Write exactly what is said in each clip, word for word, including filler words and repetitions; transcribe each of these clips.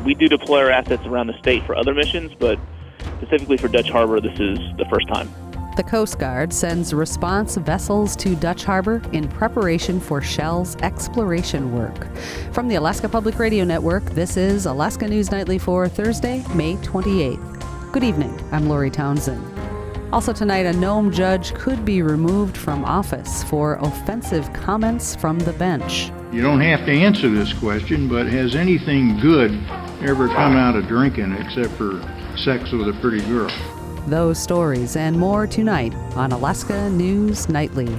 We do deploy our assets around the state for other missions, but specifically for Dutch Harbor, this is the first time. The Coast Guard sends response vessels to Dutch Harbor in preparation for Shell's exploration work. From the Alaska Public Radio Network, this is Alaska News Nightly for Thursday, May twenty-eighth. Good evening. I'm Lori Townsend. Also tonight, a Nome judge could be removed from office for offensive comments from the bench. You don't have to answer this question, but has anything good ever come out of drinking except for sex with a pretty girl? Those stories and more tonight on Alaska News Nightly.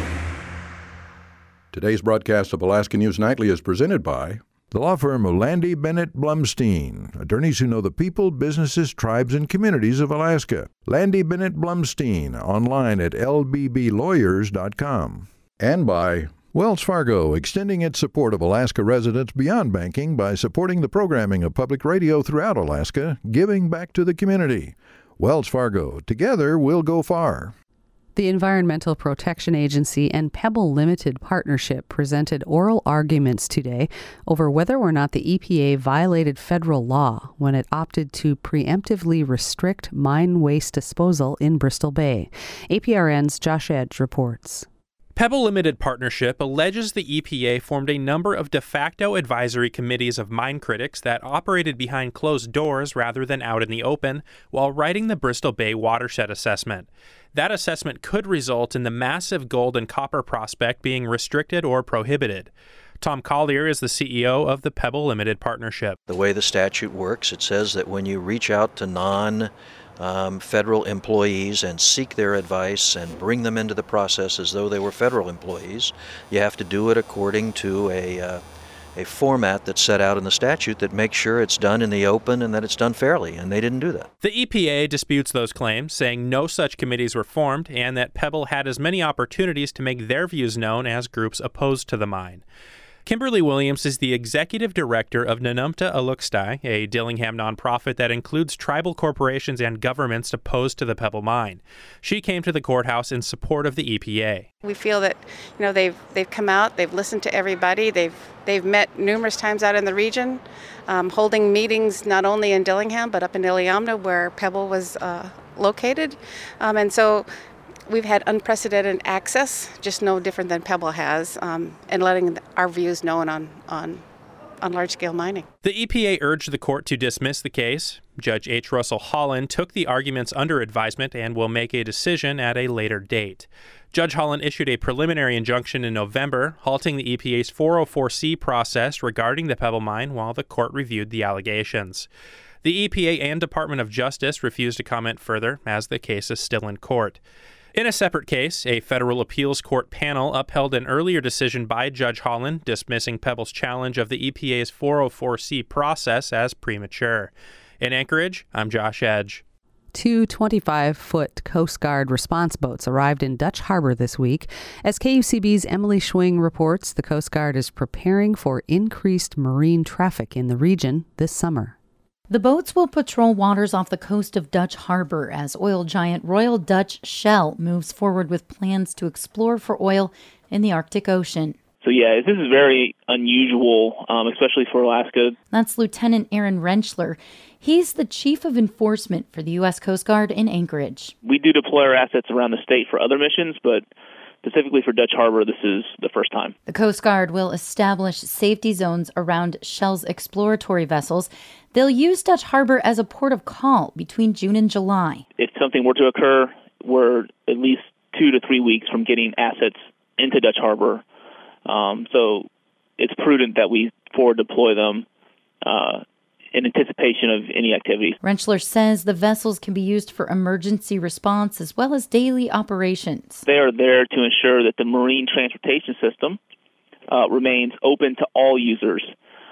Today's broadcast of Alaska News Nightly is presented by the law firm of Landy Bennett Blumstein, attorneys who know the people, businesses, tribes, and communities of Alaska. Landy Bennett Blumstein, online at l b b lawyers dot com. And by Wells Fargo, extending its support of Alaska residents beyond banking by supporting the programming of public radio throughout Alaska, giving back to the community. Wells Fargo, together we'll go far. The Environmental Protection Agency and Pebble Limited Partnership presented oral arguments today over whether or not the E P A violated federal law when it opted to preemptively restrict mine waste disposal in Bristol Bay. A P R N's Josh Edge reports. Pebble Limited Partnership alleges the E P A formed a number of de facto advisory committees of mine critics that operated behind closed doors rather than out in the open while writing the Bristol Bay watershed assessment. That assessment could result in the massive gold and copper prospect being restricted or prohibited. Tom Collier is the C E O of the Pebble Limited Partnership. The way the statute works, it says that when you reach out to non Um, federal employees and seek their advice and bring them into the process as though they were federal employees, you have to do it according to a uh, a format that's set out in the statute that makes sure it's done in the open and that it's done fairly, and they didn't do that. The E P A disputes those claims, saying no such committees were formed and that Pebble had as many opportunities to make their views known as groups opposed to the mine. Kimberly Williams is the executive director of Nanumta Alukstai, a Dillingham nonprofit that includes tribal corporations and governments opposed to the Pebble mine. She came to the courthouse in support of the E P A. We feel that, you know, they've they've come out, they've listened to everybody, they've they've met numerous times out in the region, um, holding meetings not only in Dillingham but up in Iliamna where Pebble was uh, located, um, and so. We've had unprecedented access, just no different than Pebble has, um, and letting our views known on, on, on large-scale mining. The E P A urged the court to dismiss the case. Judge H. Russell Holland took the arguments under advisement and will make a decision at a later date. Judge Holland issued a preliminary injunction in November, halting the E P A's four oh four C process regarding the Pebble mine while the court reviewed the allegations. The E P A and Department of Justice refused to comment further, as the case is still in court. In a separate case, a federal appeals court panel upheld an earlier decision by Judge Holland dismissing Pebble's challenge of the E P A's four oh four C process as premature. In Anchorage, I'm Josh Edge. Two twenty-five-foot Coast Guard response boats arrived in Dutch Harbor this week. As K U C B's Emily Schwing reports, the Coast Guard is preparing for increased marine traffic in the region this summer. The boats will patrol waters off the coast of Dutch Harbor as oil giant Royal Dutch Shell moves forward with plans to explore for oil in the Arctic Ocean. So yeah, this is very unusual, um, especially for Alaska. That's Lieutenant Aaron Rentschler. He's the chief of enforcement for the U S Coast Guard in Anchorage. We do deploy our assets around the state for other missions, but specifically for Dutch Harbor, this is the first time. The Coast Guard will establish safety zones around Shell's exploratory vessels. They'll use Dutch Harbor as a port of call between June and July. If something were to occur, we're at least two to three weeks from getting assets into Dutch Harbor. Um, so it's prudent that we forward deploy them uh, in anticipation of any activities. Rentschler says the vessels can be used for emergency response as well as daily operations. They are there to ensure that the marine transportation system uh, remains open to all users.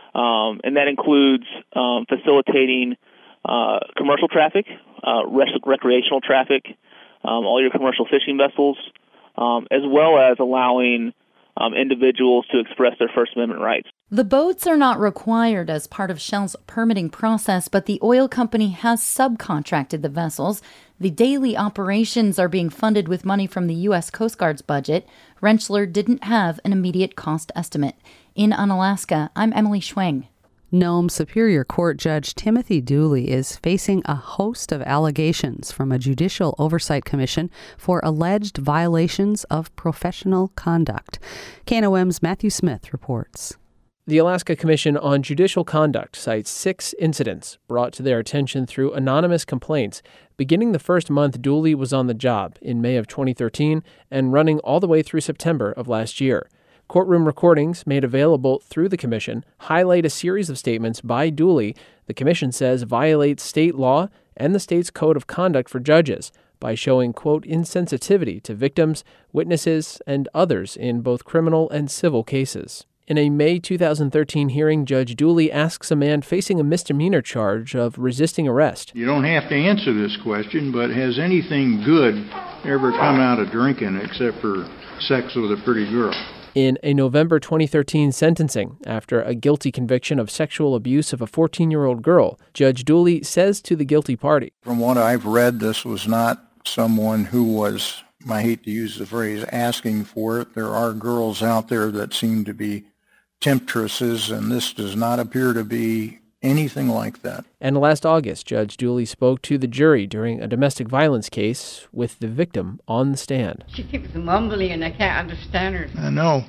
Um, and that includes um, facilitating uh, commercial traffic, uh, rec- recreational traffic, um, all your commercial fishing vessels, um, as well as allowing um, individuals to express their First Amendment rights. The boats are not required as part of Shell's permitting process, but the oil company has subcontracted the vessels. The daily operations are being funded with money from the U S Coast Guard's budget. Rentschler didn't have an immediate cost estimate. In Unalaska, I'm Emily Schwing. Nome Superior Court Judge Timothy Dooley is facing a host of allegations from a Judicial Oversight Commission for alleged violations of professional conduct. K N O M's Matthew Smith reports. The Alaska Commission on Judicial Conduct cites six incidents brought to their attention through anonymous complaints, beginning the first month Dooley was on the job in May of twenty thirteen and running all the way through September of last year. Courtroom recordings made available through the Commission highlight a series of statements by Dooley the Commission says violates state law and the state's code of conduct for judges by showing, quote, insensitivity to victims, witnesses, and others in both criminal and civil cases. In a May two thousand thirteen hearing, Judge Dooley asks a man facing a misdemeanor charge of resisting arrest. You don't have to answer this question, but has anything good ever come out of drinking except for sex with a pretty girl? In a November twenty thirteen sentencing, after a guilty conviction of sexual abuse of a fourteen-year-old girl, Judge Dooley says to the guilty party, From what I've read, this was not someone who was, I hate to use the phrase, asking for it. There are girls out there that seem to be temptresses, and this does not appear to be anything like that. And last August, Judge Dooley spoke to the jury during a domestic violence case with the victim on the stand. She keeps mumbling and I can't understand her. I know.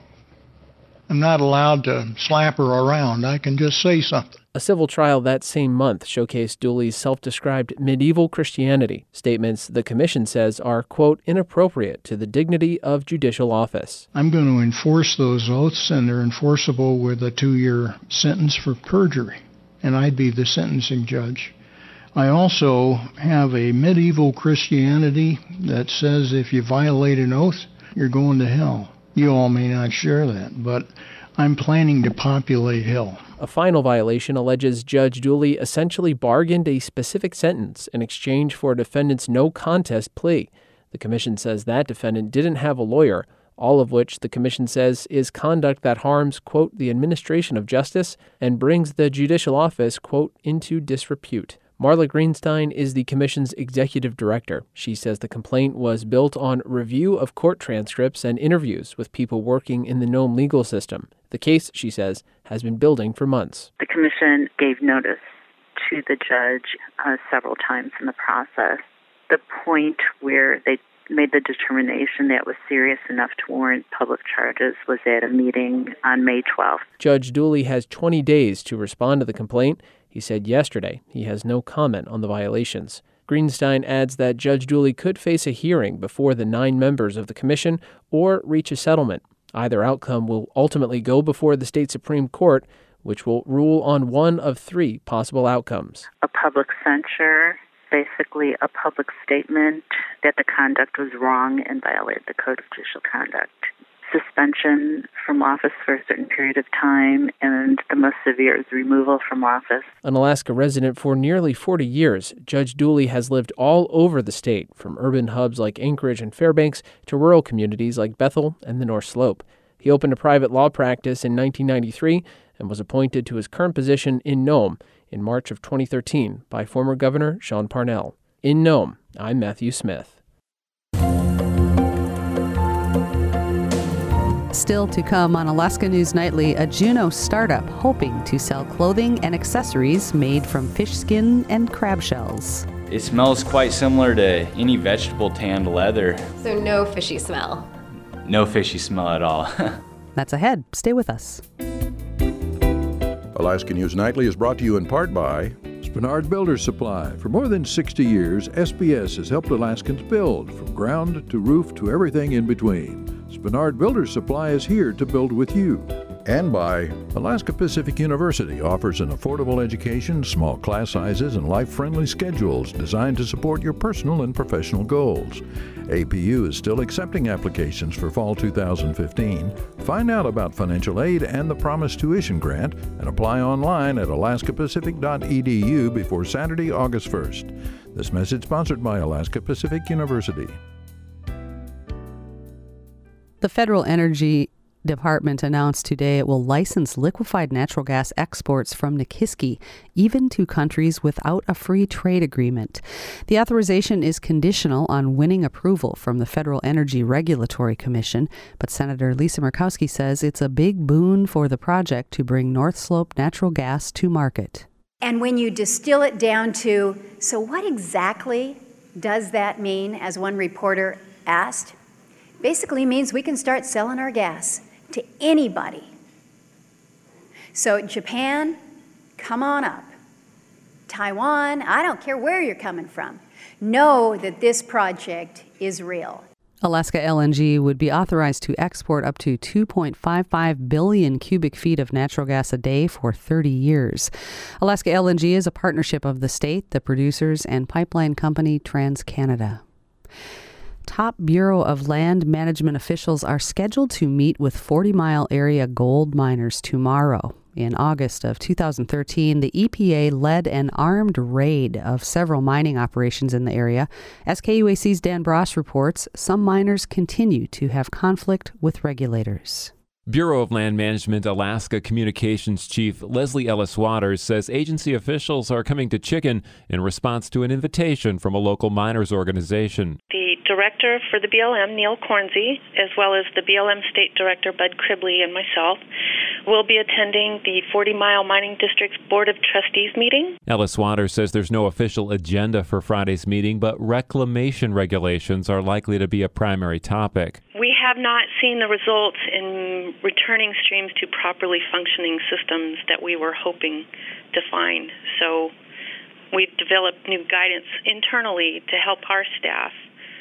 I'm not allowed to slap her around. I can just say something. A civil trial that same month showcased Dooley's self-described medieval Christianity, statements the commission says are, quote, inappropriate to the dignity of judicial office. I'm going to enforce those oaths, and they're enforceable with a two-year sentence for perjury, and I'd be the sentencing judge. I also have a medieval Christianity that says if you violate an oath, you're going to hell. You all may not share that, but I'm planning to populate hell. A final violation alleges Judge Dooley essentially bargained a specific sentence in exchange for a defendant's no-contest plea. The commission says that defendant didn't have a lawyer, all of which the commission says is conduct that harms, quote, the administration of justice and brings the judicial office, quote, into disrepute. Marla Greenstein is the commission's executive director. She says the complaint was built on review of court transcripts and interviews with people working in the Nome legal system. The case, she says, has been building for months. The commission gave notice to the judge uh, several times in the process. The point where they made the determination that it was serious enough to warrant public charges was at a meeting on May twelfth. Judge Dooley has twenty days to respond to the complaint. He said yesterday he has no comment on the violations. Greenstein adds that Judge Dooley could face a hearing before the nine members of the commission or reach a settlement. Either outcome will ultimately go before the state Supreme Court, which will rule on one of three possible outcomes. A public censure, basically a public statement that the conduct was wrong and violated the Code of Judicial Conduct. Suspension from office for a certain period of time, and the most severe is removal from office. An Alaska resident for nearly forty years, Judge Dooley has lived all over the state, from urban hubs like Anchorage and Fairbanks to rural communities like Bethel and the North Slope. He opened a private law practice in nineteen ninety-three and was appointed to his current position in Nome in March of twenty thirteen by former Governor Sean Parnell. In Nome, I'm Matthew Smith. Still to come on Alaska News Nightly, a Juneau startup hoping to sell clothing and accessories made from fish skin and crab shells. It smells quite similar to any vegetable tanned leather. So no fishy smell? No fishy smell at all. That's ahead. Stay with us. Alaska News Nightly is brought to you in part by Spenard Builders Supply. For more than sixty years, S B S has helped Alaskans build, from ground to roof to everything in between. Spenard Builders Supply is here to build with you. And by Alaska Pacific University offers an affordable education, small class sizes, and life-friendly schedules designed to support your personal and professional goals. A P U is still accepting applications for fall two thousand fifteen. Find out about financial aid and the Promise Tuition Grant and apply online at alaska pacific dot e d u before Saturday, August first. This message sponsored by Alaska Pacific University. The Federal Energy Department announced today it will license liquefied natural gas exports from Nikiski, even to countries without a free trade agreement. The authorization is conditional on winning approval from the Federal Energy Regulatory Commission, but Senator Lisa Murkowski says it's a big boon for the project to bring North Slope natural gas to market. And when you distill it down to, so what exactly does that mean, as one reporter asked? Basically means we can start selling our gas to anybody. So Japan, come on up. Taiwan, I don't care where you're coming from. Know that this project is real. Alaska L N G would be authorized to export up to two point five five billion cubic feet of natural gas a day for thirty years. Alaska L N G is a partnership of the state, the producers, and pipeline company TransCanada. Top Bureau of Land Management officials are scheduled to meet with Forty Mile area gold miners tomorrow. In August of two thousand thirteen, the E P A led an armed raid of several mining operations in the area. As K U A C's Dan Bross reports, some miners continue to have conflict with regulators. Bureau of Land Management Alaska Communications Chief Leslie Ellis Waters says agency officials are coming to Chicken in response to an invitation from a local miners organization. The director for the B L M, Neil Cornsey, as well as the B L M State Director, Bud Cribley, and myself, will be attending the Forty Mile Mining District's Board of Trustees meeting. Ellis Waters says there's no official agenda for Friday's meeting, but reclamation regulations are likely to be a primary topic. We have not seen the results in returning streams to properly functioning systems that we were hoping to find. So we've developed new guidance internally to help our staff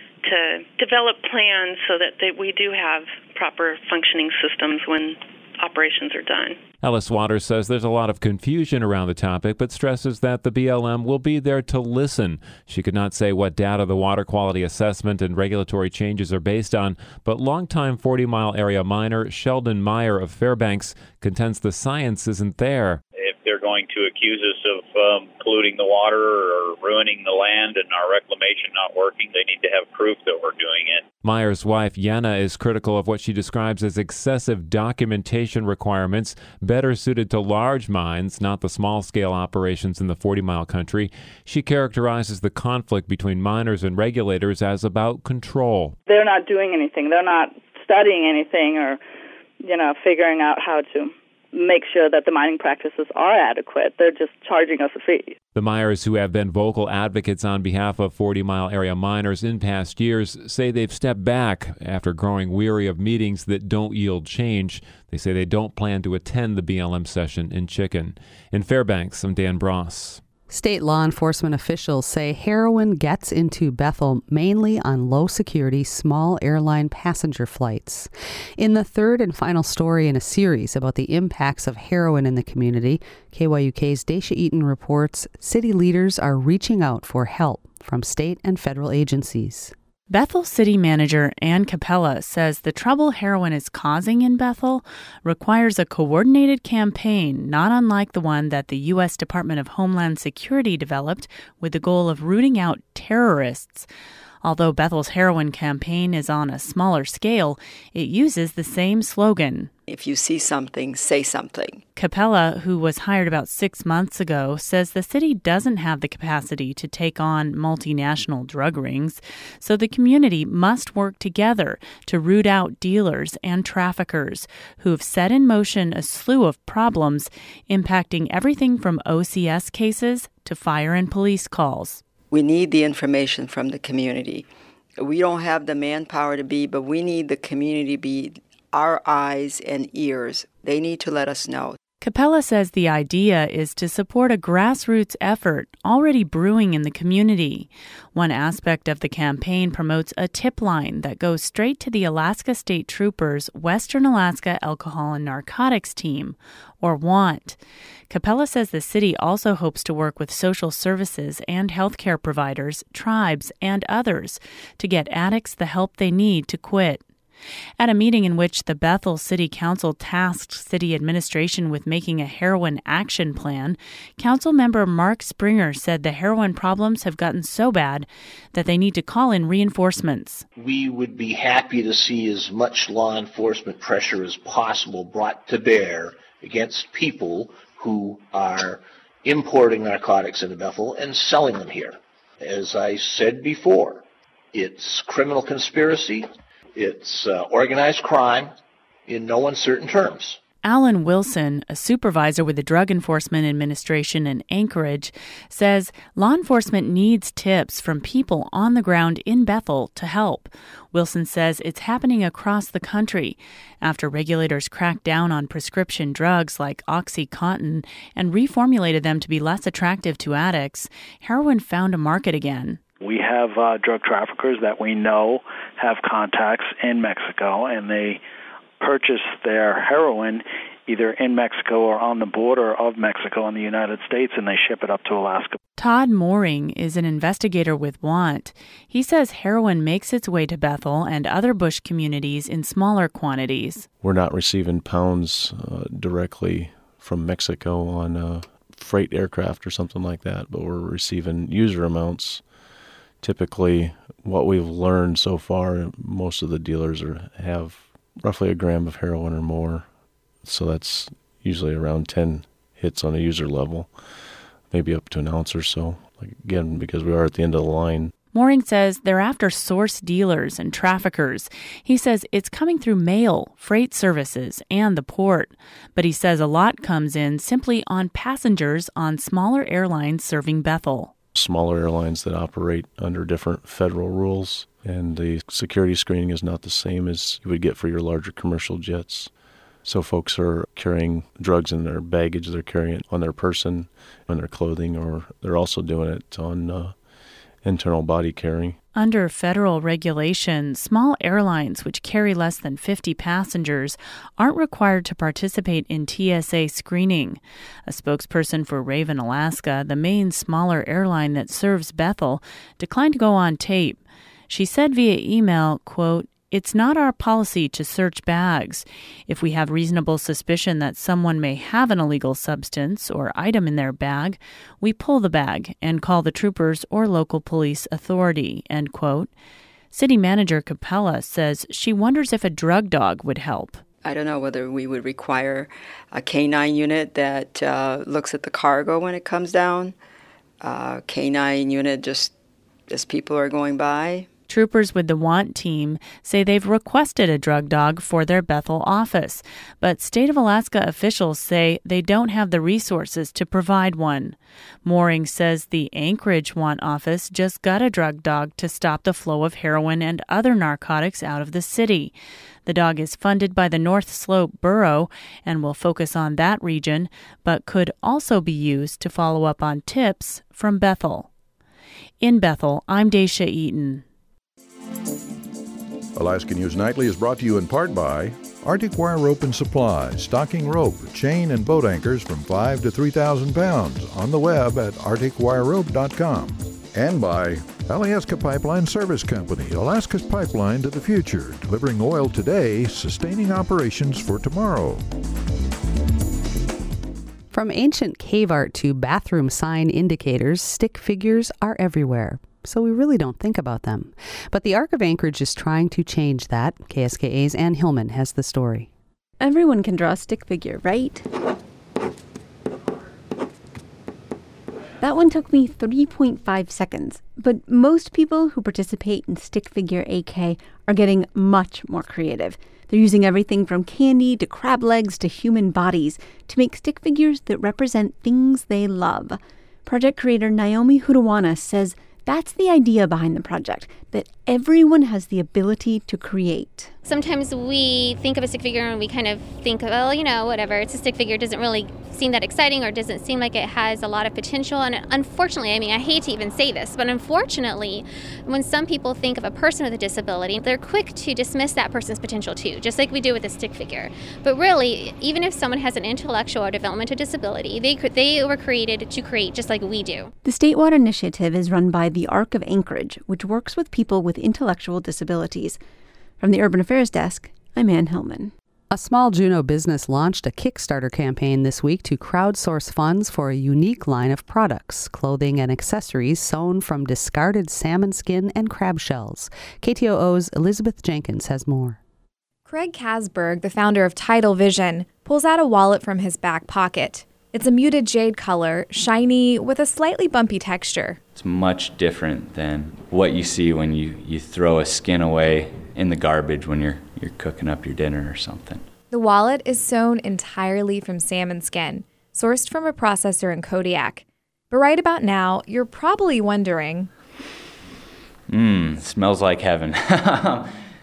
to develop plans so that they, we do have proper functioning systems when operations are done. Ellis Waters says there's a lot of confusion around the topic, but stresses that the B L M will be there to listen. She could not say what data the water quality assessment and regulatory changes are based on, but longtime Forty Mile area miner Sheldon Meyer of Fairbanks contends the science isn't there. If they're going to accuse us of um, polluting the water or ruining the land and our reclamation not working, they need to have proof that we're doing it. Meyer's wife, Yana, is critical of what she describes as excessive documentation requirements, better suited to large mines, not the small-scale operations in the Forty Mile country. She characterizes the conflict between miners and regulators as about control. They're not doing anything. They're not studying anything or, you know, figuring out how to make sure that the mining practices are adequate. They're just charging us a fee. The Meyers, who have been vocal advocates on behalf of Forty Mile area miners in past years, say they've stepped back after growing weary of meetings that don't yield change. They say they don't plan to attend the B L M session in Chicken. In Fairbanks, I'm Dan Bross. State law enforcement officials say heroin gets into Bethel mainly on low-security, small airline passenger flights. In the third and final story in a series about the impacts of heroin in the community, K Y U K's Daisha Eaton reports city leaders are reaching out for help from state and federal agencies. Bethel City Manager Ann Capella says the trouble heroin is causing in Bethel requires a coordinated campaign, not unlike the one that the U S Department of Homeland Security developed with the goal of rooting out terrorists. Although Bethel's heroin campaign is on a smaller scale, it uses the same slogan. If you see something, say something. Capella, who was hired about six months ago, says the city doesn't have the capacity to take on multinational drug rings, so the community must work together to root out dealers and traffickers who've set in motion a slew of problems impacting everything from O C S cases to fire and police calls. We need the information from the community. We don't have the manpower to be, but we need the community to be our eyes and ears. They need to let us know. Capella says the idea is to support a grassroots effort already brewing in the community. One aspect of the campaign promotes a tip line that goes straight to the Alaska State Troopers' Western Alaska Alcohol and Narcotics Team, or WANT. Capella says the city also hopes to work with social services and healthcare providers, tribes, and others to get addicts the help they need to quit. At a meeting in which the Bethel City Council tasked city administration with making a heroin action plan, council member Mark Springer said the heroin problems have gotten so bad that they need to call in reinforcements. We would be happy to see as much law enforcement pressure as possible brought to bear against people who are importing narcotics into Bethel and selling them here. As I said before, it's criminal conspiracy. It's uh, organized crime in no uncertain terms. Alan Wilson, a supervisor with the Drug Enforcement Administration in Anchorage, says law enforcement needs tips from people on the ground in Bethel to help. Wilson says it's happening across the country. After regulators cracked down on prescription drugs like OxyContin and reformulated them to be less attractive to addicts, heroin found a market again. We have uh, drug traffickers that we know have contacts in Mexico, and they purchase their heroin either in Mexico or on the border of Mexico and the United States, and they ship it up to Alaska. Todd Mooring is an investigator with WANT. He says heroin makes its way to Bethel and other bush communities in smaller quantities. We're not receiving pounds uh, directly from Mexico on a freight aircraft or something like that, but we're receiving user amounts. Typically, what we've learned so far, most of the dealers are, have roughly a gram of heroin or more. So that's usually around ten hits on a user level, maybe up to an ounce or so. Like, again, because we are at the end of the line. Mooring says they're after source dealers and traffickers. He says it's coming through mail, freight services, and the port. But he says a lot comes in simply on passengers on smaller airlines serving Bethel. Smaller airlines that operate under different federal rules, and the security screening is not the same as you would get for your larger commercial jets. So folks are carrying drugs in their baggage, they're carrying it on their person, on their clothing, or they're also doing it on uh, internal body carrying. Under federal regulation, small airlines which carry less than fifty passengers aren't required to participate in T S A screening. A spokesperson for Raven Alaska, the main smaller airline that serves Bethel, declined to go on tape. She said via email, quote, "It's not our policy to search bags. If we have reasonable suspicion that someone may have an illegal substance or item in their bag, we pull the bag and call the troopers or local police authority," end quote. City Manager Capella says she wonders if a drug dog would help. I don't know whether we would require a canine unit that uh, looks at the cargo when it comes down, a canine unit just as people are going by. Troopers with the WANT team say they've requested a drug dog for their Bethel office, but State of Alaska officials say they don't have the resources to provide one. Mooring says the Anchorage WANT office just got a drug dog to stop the flow of heroin and other narcotics out of the city. The dog is funded by the North Slope Borough and will focus on that region, but could also be used to follow up on tips from Bethel. In Bethel, I'm Daisha Eaton. Alaska News Nightly is brought to you in part by Arctic Wire Rope and Supply, stocking rope, chain, and boat anchors from five to three thousand pounds on the web at arctic wire rope dot com. And by Alyeska Pipeline Service Company, Alaska's pipeline to the future, delivering oil today, sustaining operations for tomorrow. From ancient cave art to bathroom sign indicators, stick figures are everywhere. So we really don't think about them. But the Arc of Anchorage is trying to change that. K S K A's Ann Hillman has the story. Everyone can draw a stick figure, right? That one took me three point five seconds. But most people who participate in Stick Figure A K are getting much more creative. They're using everything from candy to crab legs to human bodies to make stick figures that represent things they love. Project creator Naomi Hudawana says that's the idea behind the project, that everyone has the ability to create. Sometimes we think of a stick figure and we kind of think, well, you know, whatever, it's a stick figure, it doesn't really seem that exciting or doesn't seem like it has a lot of potential. And unfortunately, I mean, I hate to even say this, but unfortunately, when some people think of a person with a disability, they're quick to dismiss that person's potential too, just like we do with a stick figure. But really, even if someone has an intellectual or developmental disability, they could, they were created to create just like we do. The Statewide Initiative is run by the Arc of Anchorage, which works with people with intellectual disabilities. From the Urban Affairs Desk, I'm Ann Hellman. A small Juneau business launched a Kickstarter campaign this week to crowdsource funds for a unique line of products, clothing and accessories sewn from discarded salmon skin and crab shells. K T O O's Elizabeth Jenkins has more. Craig Kasberg, the founder of Tidal Vision, pulls out a wallet from his back pocket. It's a muted jade color, shiny, with a slightly bumpy texture. It's much different than what you see when you, you throw a skin away in the garbage when you're you're cooking up your dinner or something. The wallet is sewn entirely from salmon skin, sourced from a processor in Kodiak. But right about now, you're probably wondering... Mmm, smells like heaven. uh,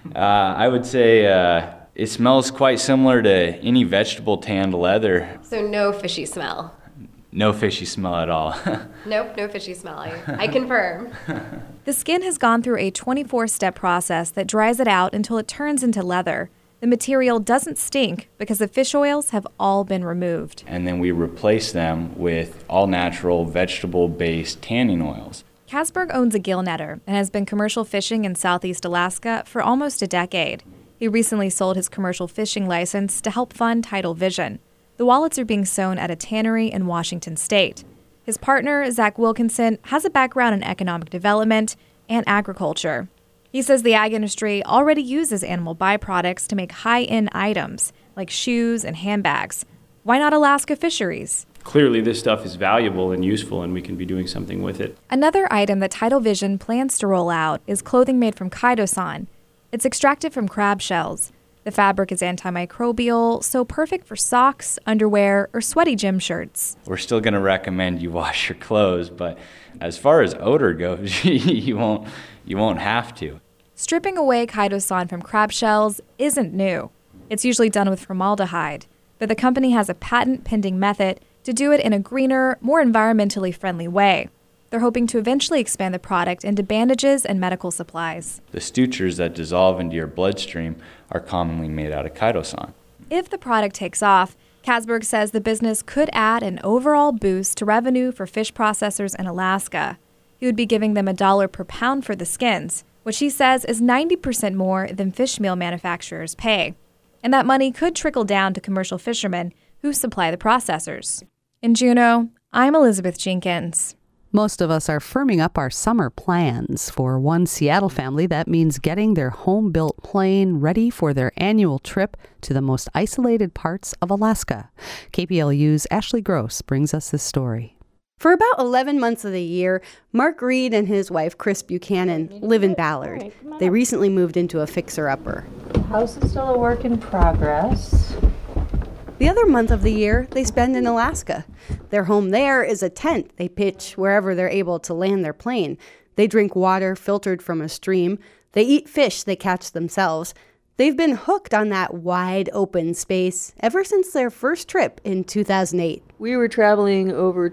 I would say uh, it smells quite similar to any vegetable tanned leather. So no fishy smell? No fishy smell at all. Nope, no fishy smell. I, I confirm. The skin has gone through a twenty-four step process that dries it out until it turns into leather. The material doesn't stink because the fish oils have all been removed. And then we replace them with all-natural, vegetable-based tanning oils. Kasberg owns a gill netter and has been commercial fishing in southeast Alaska for almost a decade. He recently sold his commercial fishing license to help fund Tidal Vision. The wallets are being sewn at a tannery in Washington state. His partner, Zach Wilkinson, has a background in economic development and agriculture. He says the ag industry already uses animal byproducts to make high-end items like shoes and handbags. Why not Alaska Fisheries? Clearly, this stuff is valuable and useful, and we can be doing something with it. Another item that Tidal Vision plans to roll out is clothing made from chitosan. It's extracted from crab shells. The fabric is antimicrobial, so perfect for socks, underwear, or sweaty gym shirts. We're still going to recommend you wash your clothes, but as far as odor goes, you won't you won't have to. Stripping away chitosan from crab shells isn't new. It's usually done with formaldehyde, but the company has a patent-pending method to do it in a greener, more environmentally friendly way. They're hoping to eventually expand the product into bandages and medical supplies. The sutures that dissolve into your bloodstream are commonly made out of chitosan. If the product takes off, Kasberg says the business could add an overall boost to revenue for fish processors in Alaska. He would be giving them a dollar per pound for the skins, which he says is ninety percent more than fish meal manufacturers pay. And that money could trickle down to commercial fishermen who supply the processors. In Juneau, I'm Elizabeth Jenkins. Most of us are firming up our summer plans. For one Seattle family, that means getting their home-built plane ready for their annual trip to the most isolated parts of Alaska. K P L U's Ashley Gross brings us this story. For about eleven months of the year, Mark Reed and his wife, Chris Buchanan, live in Ballard. They recently moved into a fixer-upper. The house is still a work in progress. The other month of the year, they spend in Alaska. Their home there is a tent they pitch wherever they're able to land their plane. They drink water filtered from a stream. They eat fish they catch themselves. They've been hooked on that wide open space ever since their first trip in two thousand eight. We were traveling over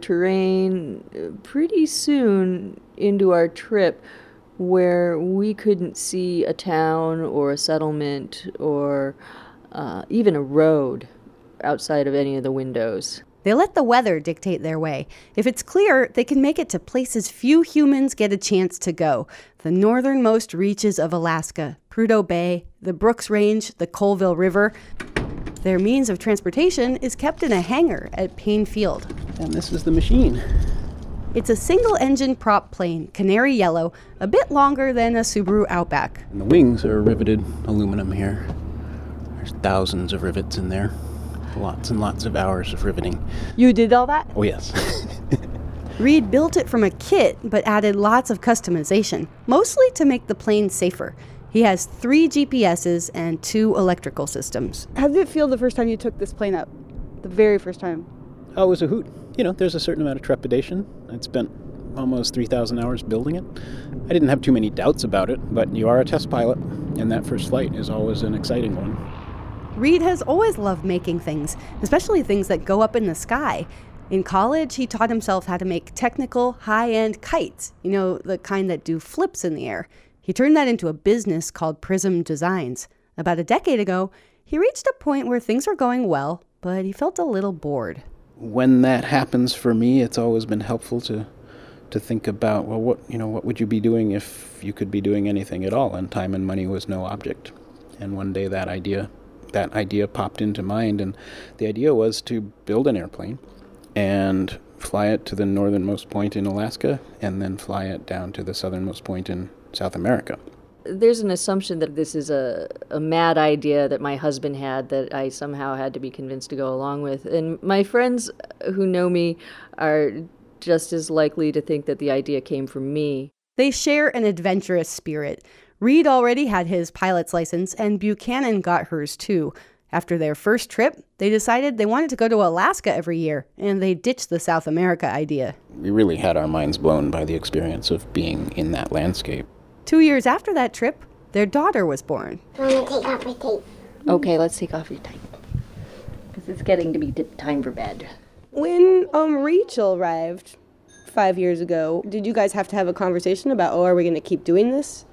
terrain pretty soon into our trip where we couldn't see a town or a settlement or uh, even a road outside of any of the windows. They let the weather dictate their way. If it's clear, they can make it to places few humans get a chance to go. The northernmost reaches of Alaska, Prudhoe Bay, the Brooks Range, the Colville River. Their means of transportation is kept in a hangar at Payne Field. And this is the machine. It's a single-engine prop plane, canary yellow, a bit longer than a Subaru Outback. And the wings are riveted aluminum here. There's thousands of rivets in there. Lots and lots of hours of riveting. You did all that? Oh, yes. Reed built it from a kit, but added lots of customization, mostly to make the plane safer. He has three G P S's and two electrical systems. How did it feel the first time you took this plane up? The very first time? Oh, it was a hoot. You know, there's a certain amount of trepidation. I'd spent almost three thousand hours building it. I didn't have too many doubts about it, but you are a test pilot, and that first flight is always an exciting one. Reed has always loved making things, especially things that go up in the sky. In college, he taught himself how to make technical, high-end kites, you know, the kind that do flips in the air. He turned that into a business called Prism Designs. About a decade ago, he reached a point where things were going well, but he felt a little bored. When that happens for me, it's always been helpful to to think about, well, what, you know, what would you be doing if you could be doing anything at all and time and money was no object? And one day that idea, that idea popped into mind, and the idea was to build an airplane and fly it to the northernmost point in Alaska, and then fly it down to the southernmost point in South America. There's an assumption that this is a, a mad idea that my husband had that I somehow had to be convinced to go along with. And my friends who know me are just as likely to think that the idea came from me. They share an adventurous spirit. Reed already had his pilot's license, and Buchanan got hers too. After their first trip, they decided they wanted to go to Alaska every year, and they ditched the South America idea. We really had our minds blown by the experience of being in that landscape. Two years after that trip, their daughter was born. I want to take off my tape. Okay, let's take off your tape. Because it's getting to be time for bed. When um Rachel arrived five years ago, did you guys have to have a conversation about, oh, are we going to keep doing this?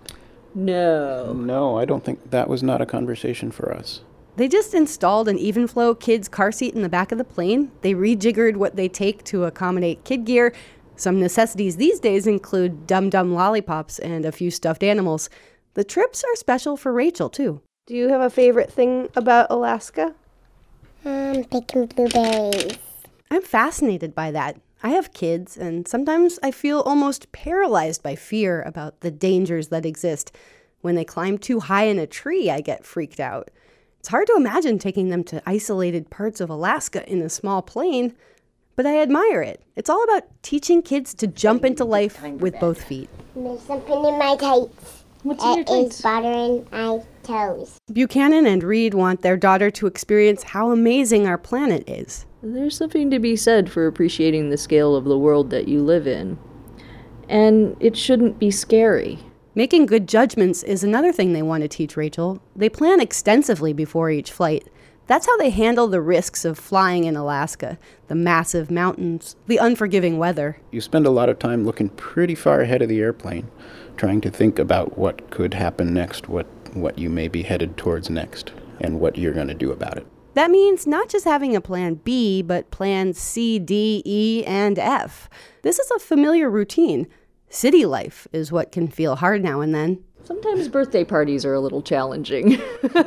No. No, I don't think that was not a conversation for us. They just installed an Evenflow kid's car seat in the back of the plane. They rejiggered what they take to accommodate kid gear. Some necessities these days include Dum-Dum lollipops and a few stuffed animals. The trips are special for Rachel, too. Do you have a favorite thing about Alaska? Um, picking blueberries. I'm fascinated by that. I have kids, and sometimes I feel almost paralyzed by fear about the dangers that exist. When they climb too high in a tree, I get freaked out. It's hard to imagine taking them to isolated parts of Alaska in a small plane, but I admire it. It's all about teaching kids to jump into life with both feet. There's something in my tights. What's in your It tights? is bothering my toes. Buchanan and Reed want their daughter to experience how amazing our planet is. There's something to be said for appreciating the scale of the world that you live in. And it shouldn't be scary. Making good judgments is another thing they want to teach Rachel. They plan extensively before each flight. That's how they handle the risks of flying in Alaska, the massive mountains, the unforgiving weather. You spend a lot of time looking pretty far ahead of the airplane, trying to think about what could happen next, what, what you may be headed towards next, and what you're going to do about it. That means not just having a plan B, but plans C, D, E, and F. This is a familiar routine. City life is what can feel hard now and then. Sometimes birthday parties are a little challenging.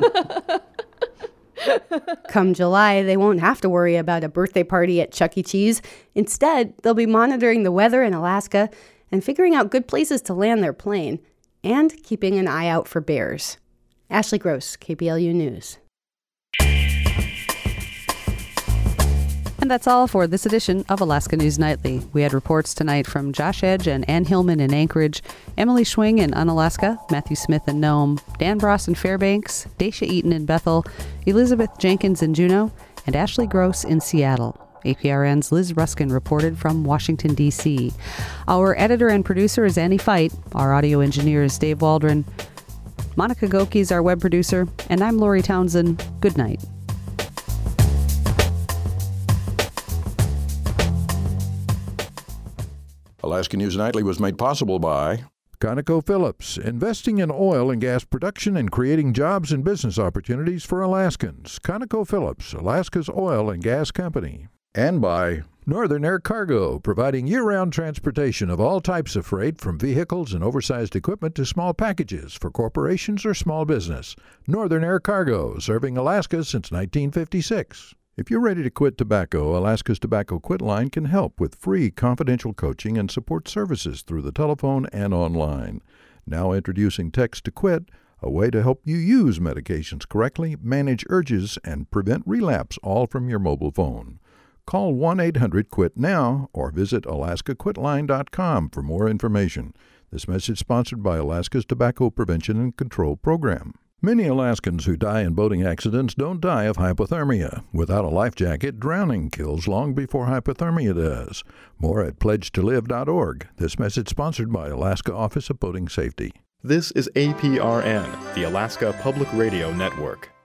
Come July, they won't have to worry about a birthday party at Chuck E. Cheese. Instead, they'll be monitoring the weather in Alaska and figuring out good places to land their plane, and keeping an eye out for bears. Ashley Gross, K P L U News. And that's all for this edition of Alaska News Nightly. We had reports tonight from Josh Edge and Ann Hillman in Anchorage, Emily Schwing in Unalaska, Matthew Smith in Nome, Dan Bross in Fairbanks, Dacia Eaton in Bethel, Elizabeth Jenkins in Juneau, and Ashley Gross in Seattle. A P R N's Liz Ruskin reported from Washington, D C Our editor and producer is Annie Fight. Our audio engineer is Dave Waldron. Monica Goki is our web producer, and I'm Lori Townsend. Good night. Alaska News Nightly was made possible by ConocoPhillips, investing in oil and gas production and creating jobs and business opportunities for Alaskans. ConocoPhillips, Alaska's oil and gas company. And by Northern Air Cargo, providing year-round transportation of all types of freight, from vehicles and oversized equipment to small packages for corporations or small business. Northern Air Cargo, serving Alaska since nineteen fifty-six. If you're ready to quit tobacco, Alaska's Tobacco Quit Line can help with free confidential coaching and support services through the telephone and online. Now introducing Text to Quit, a way to help you use medications correctly, manage urges, and prevent relapse, all from your mobile phone. Call one eight hundred quit now or visit alaska quit line dot com for more information. This message sponsored by Alaska's Tobacco Prevention and Control Program. Many Alaskans who die in boating accidents don't die of hypothermia. Without a life jacket, drowning kills long before hypothermia does. More at pledge to live dot org. This message sponsored by Alaska Office of Boating Safety. This is A P R N, the Alaska Public Radio Network.